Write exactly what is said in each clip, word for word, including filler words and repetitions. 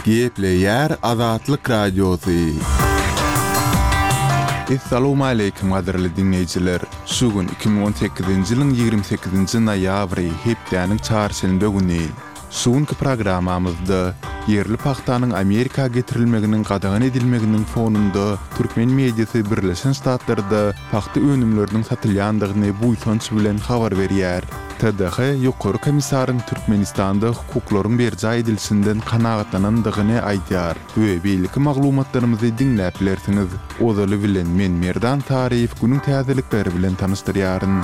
Gepleyer Azatlyk Radiosu. Assalamu alaykum gaderli dinleyijiler. Şu gün iki bin on sekizinji ýylyň ýigirme sekizinji noýabry hepdeniň çarşamba güni. Şuňky programamyzda yerli paxtanyň Amerika getirilmeginiň gadagyn edilmeginiň fonunda türkmen mediýasy Birleşen Ştatlarda paxta önümleriniň satylýandygyny buýsanç bilen habar berýär. T D H ýokary komissaryň Türkmenistanda hukuklaryň berjä edilişinden kanagatlanandygyny aýdýar. We beýleki maglumatlarymyzy dinläp bilersiňiz. Ozaly bilen men Merdan Taryýew günüň täzelikleri bilen tanystyryaryn.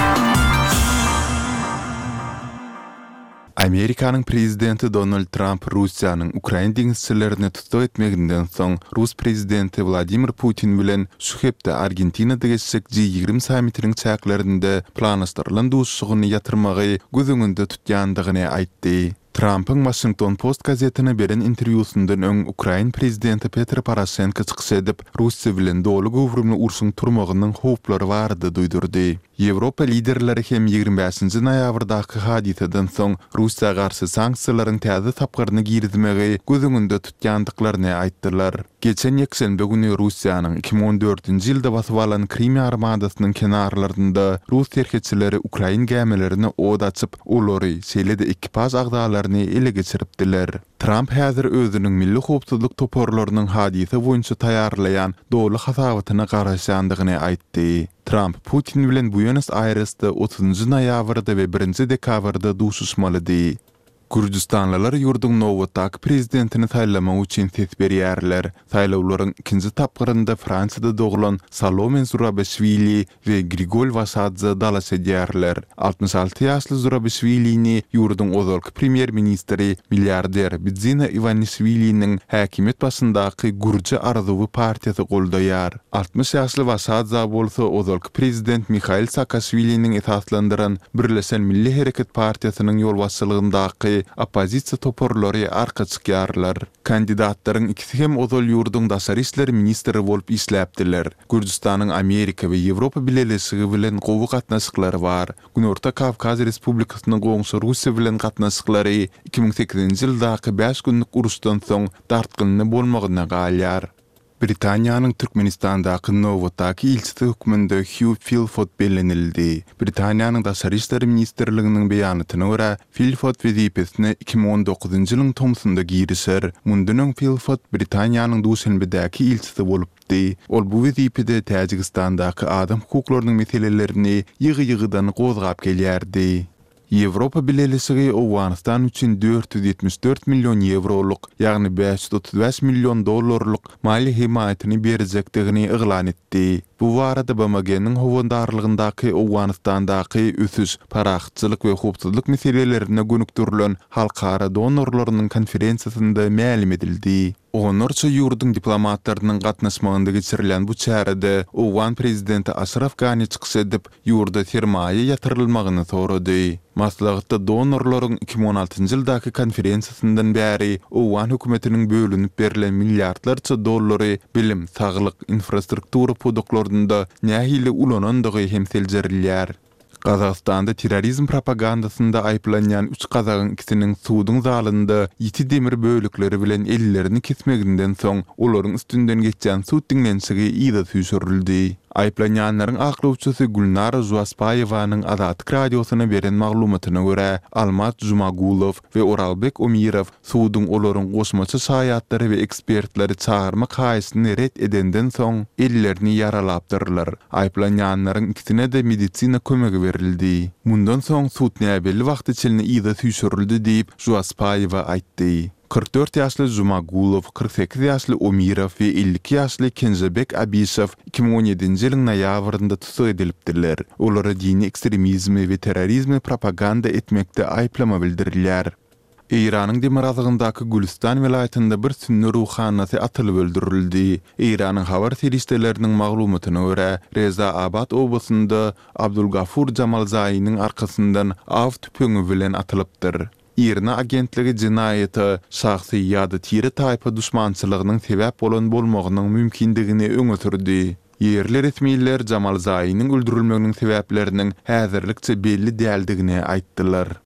Amerikanyň prezidenti Donald Trump Russiýanyň Ukraina diňizçilerini tutsak etmeginden soň Rus prezidenti Vladimir Putin bilen şu hepde Argentinada geçecek G ýigirme sammitiniň çäklerinde planlaşdyrylan duşsugyny ýatyrmagy gözüňünde tutýandygyny aýtdy. Trump'ın Washington Post gazetine beren interwýusundan öň Ukraina prezidenti Petro Poroshenko çykyş edip Russiýa bilen dolu gowrumly urşuň turmagynyň howplary bardy duýdurdy. Ýewropa liderleri hem ýigirme beşinji noýabrdaky hadiseden soň Russiýa garşy sanksiýalaryň täze tapgyryny girizmegi gözüňünde tutýandyklaryny aýtdylar. Geçen ýekşembe güni Russiýanyň iki bin on dörtünji ýylda basyp alan Krim armadasynyň kenarlarynda Rus terhetçileri Ukraina gemelerini od açyp, olary şeýle-de ekipaj agdalaryny ele geçiripdiler. Trump häzir özüniň milli howpsuzlyk toporlarynyň hadise boýunça taýýarlayan dolu hasabatyna garaşandygyny aýtdy. Trump Putin bilen Buenos Aires'te otuzunji noýabrda we birinji dekabrda duşuşmalydy. Gürcistanlylar ýurduň nowatdaky prezidentini saýlamak üçin ses berýärler. Saýlawlaryň ikinji tapgyrynda Fransiýada doglan Salome Zurabishvili we Grigol Vasadze dalas edýärler. altymyş alty ýaşly Zurabishvilini ýurduň ozalky premier ministri milliarder Bidzina Ivanishviliniň häkimet başyndaky Gürji Arzuwy partiýasy goldaýar. altymyş ýaşly Vasadze bolsa ozalky prezident Mikhail Saakashviliniň esaslandyran Birleşen Milli Hereket Partiýasynyň ýolbaşçylygyndaky opozisiýa toporlary arka çykýarlar. Kandidatlaryň ikisi hem ozal ýurduň daşary işleri ministri bolup işläpdiler. Gürcistanyň Amerika we Ýewropa bileşigi bilen gowy gatnaşyklary bar. Günorta Kavkaz Respublikasynyň goňşy Russiýa bilen gatnaşyklary iki bin sekizinji ýyldaky beş günlük uruşdan soň dartgyny bolmagyna galýar. Britaniýanyň Türkmenistandaky nowatdaky ilçisi höküminde Hugh Philpott bellenildi. Britaniýanyň daşary işleri ministrliginiň beýanatyna görä, Philpott wezipesine iki bin on dokuzunji ýylyň tomsunda girişer. Mundan Philpott Britaniýanyň Duşanbedäki ilçisi bolupdy. Ol bu wezipede Täjikistandaky adam hukuklarynyň meselelerini ýygy-ýygydan gozgap gelýärdi. Ýewropa bileşigi Awganistan üçin dört yüz ýetmiş dört million euroluk, ýagny beş yüz otuz beş million dollarlyk mali himayatyny berjekdigini eglan etdi. Bu barada B M G'niň howandarlygyndaky Awganistandaky ösüş, paraxçylyk we howpsuzlyk meselelerine gönükdirilen halkara donorlarynyň konferensiýasynda ma'lum edildi. Onurça ýurduň diplomatlarynyň gatnaşmagynda geçirilen bu çärede Owan prezidenti Ashraf Ghani çykyş edip ýurda sermaýe ýatyrylmagyny sorady. Maslahatda donorlaryň iki bin on altynji ýyldaky konferensiýasyndan bäri Owan hökümetiniň bölünip berilen milliardlarça dollary bilim, saglyk, infrastruktura podoklarynda nähili ulanandygy hem seljerilýär. Kazakstanda terrorizm propagandasında aýplanýan üç kazagyň ikisiniň suwdyň zalynda ýiti demir bölükleri bilen ellerini kesmeginden soň olaryň üstünden geçen suw diňlenşigi ýa-da süýşürildi. Aýplanýanlaryň aklawçysy Gulnara Zuaspaýewanyň Azatlyk radiosyna beren maglumatyna görä, Almat Jumagulov we Oralbek Omirow suwdyň olaryň goşmaçy şaýatlary we ekspertleri çağırmak haýysyny ret edenden soň ellerini ýaralapdyrlar. Aýplanýanlaryň ikisine de medisina kömegi berildi. Mundan soň suw näbelli wagt içinde ýa-da süýşürildi diýip Zuaspaýewa aýtdy. kırk dört ýaşly Jumagulov, kırk sekiz ýaşly Omirow we elli iki ýaşly Kenzebek Abishev iki bin on ýedinji ýylyň noýabrynda tutsak edilipdiler. Olary dini ekstremizmi we terrorizmi propaganda etmekde aýplama bildirilýär. Iranyň Demirazygyndaky Gülistan welaýatynda bir sünni ruhanasy atylyp öldürildi. Iranyň habar serişdeleriniň maglumatyna görä, Reza Abad obasynda Abdulgafur Jamalzaýynyň arkasyndan av tüpüňi bilen atylypdyr. Irna agentligi jinayety şahsy ýa-da tire taýpa düşmançylygynyň sebäp bolan bolmagynyň mümkindigini öňe sürdi. Yerli resmiler Jamalzaýynyň öldürilmeginiň sebäpleriniň häzirlikçe belli däldigini aýtdylar.